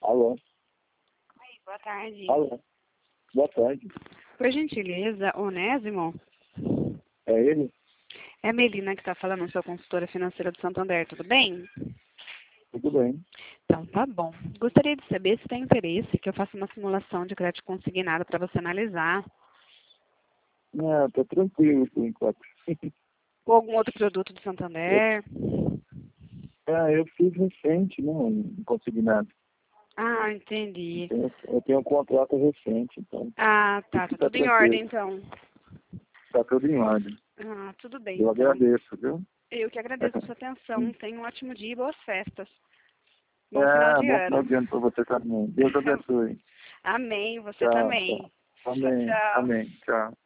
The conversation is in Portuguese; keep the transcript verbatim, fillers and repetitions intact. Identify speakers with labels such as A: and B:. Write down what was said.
A: Alô?
B: Boa tarde.
A: Alô? Boa tarde.
B: Por gentileza, Onésimo?
A: É ele?
B: É a Melina que está falando, sou consultora financeira do Santander, tudo bem?
A: Tudo bem.
B: Então, tá bom. Gostaria de saber se tem interesse que eu faça uma simulação de crédito consignado para você analisar.
A: Não, tô tranquilo por enquanto.
B: Ou algum outro produto do Santander.
A: Ah, eu fiz recente, né? Um consignado.
B: Ah, entendi.
A: Eu, eu tenho um contrato recente, então.
B: Ah, tá. Tá
A: Tá
B: tudo em
A: tranquilo.
B: ordem, então.
A: Tá tudo em ordem.
B: Ah, tudo bem,
A: Eu
B: então.
A: agradeço, viu?
B: Eu que agradeço a sua atenção. Tenha um ótimo dia e boas festas. Bom final
A: É,
B: de
A: bom final
B: ano.
A: de ano pra você também. Deus abençoe.
B: Amém. Você
A: Tchau,
B: também.
A: tchau.
B: Tchau,
A: Amém,
B: tchau.
A: amém. Tchau.